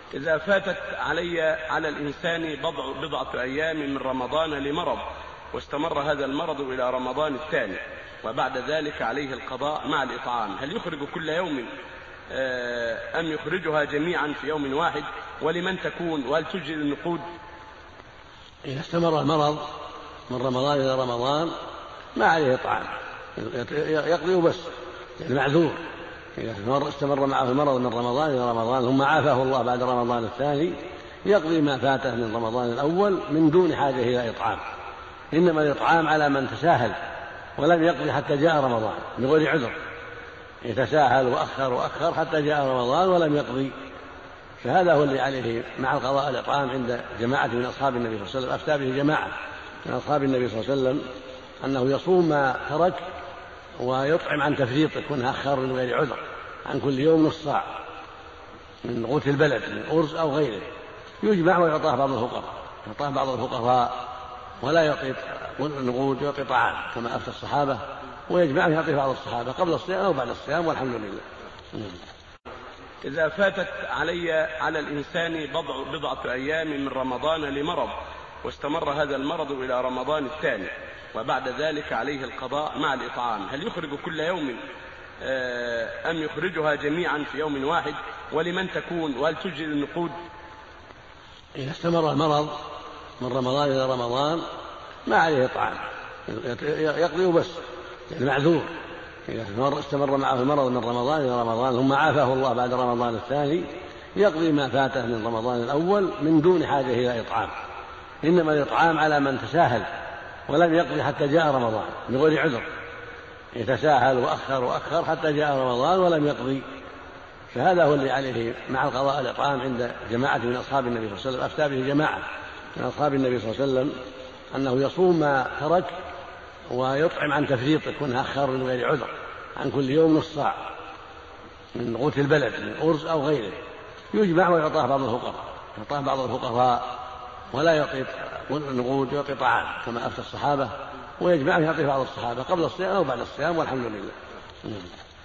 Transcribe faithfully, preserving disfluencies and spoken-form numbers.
إذا فاتت علي على الإنسان بضع, بضعة أيام من رمضان لمرض، واستمر هذا المرض إلى رمضان الثاني، وبعد ذلك عليه القضاء مع الإطعام، هل يخرج كل يوم أم يخرجها جميعا في يوم واحد؟ ولمن تكون؟ وهل تجزي النقود؟ إذا استمر المرض من رمضان إلى رمضان ما عليه إطعام، يقضي بس، يعني معذور. إذا استمر معه المرض من رمضان إلى رمضان ثم عافاه الله بعد رمضان الثاني يقضي ما فاته من رمضان الأول من دون حاجة إلى إطعام. إنما الإطعام على من تساهل ولم يقضي حتى جاء رمضان بغير عذر، يتساهل وأخر وأخر حتى جاء رمضان ولم يقضي، فهذا هو اللي عليه مع القضاء الإطعام عند جماعة من أصحاب النبي صلى الله عليه وسلم. أفتى به جماعة من أصحاب النبي صلى الله عليه وسلم أنه يصوم ما ترك ويطعم عن تفريط، يكون أخر من غير عذر، عن كل يوم نص صاع من قوت البلد من أرز أو غيره، يجمع ويعطاه بعض الفقراء، يعطاه بعض الفقراء ولا يعطي نقود، يعطي طعام كما أفتى الصحابة، ويجمع ويعطي بعض الصحابة قبل الصيام أو بعد الصيام، والحمد لله. إذا فاتت علي على الإنسان بضع, بضعة أيام من رمضان لمرض، واستمر هذا المرض إلى رمضان الثاني، وبعد ذلك عليه القضاء مع الإطعام، هل يخرج كل يوم أم يخرجها جميعا في يوم واحد؟ ولمن تكون؟ وهل تجزي النقود؟ إذا استمر المرض من رمضان إلى رمضان ما عليه إطعام، يقضي بس، يعني معذور. إذا استمر معه المرض من رمضان إلى رمضان ثم عافاه الله بعد رمضان الثاني يقضي ما فاته من رمضان الأول من دون حاجة إلى إطعام. إنما الإطعام على من تساهل ولم يقضي حتى جاء رمضان بغير عذر، يتساهل وأخر وأخر حتى جاء رمضان ولم يقضي، فهذا هو اللي عليه مع القضاء الإطعام عند جماعة من أصحاب النبي صلى الله عليه وسلم. أفتى به جماعة من أصحاب النبي صلى الله عليه وسلم أنه يصوم ما ترك ويطعم عن تفريط، يكون أخر من غير عذر، عن كل يوم نص صاع من قوت البلد من أرز أو غيره، يجمع ويعطاه بعض الفقراء، يعطاه بعض الفقراء ولا يعطي نقود، يعطي طعام كما أفتى الصحابة، ويجمع ويعطي بعض الصحابة قبل الصيام أو بعد الصيام، والحمد لله.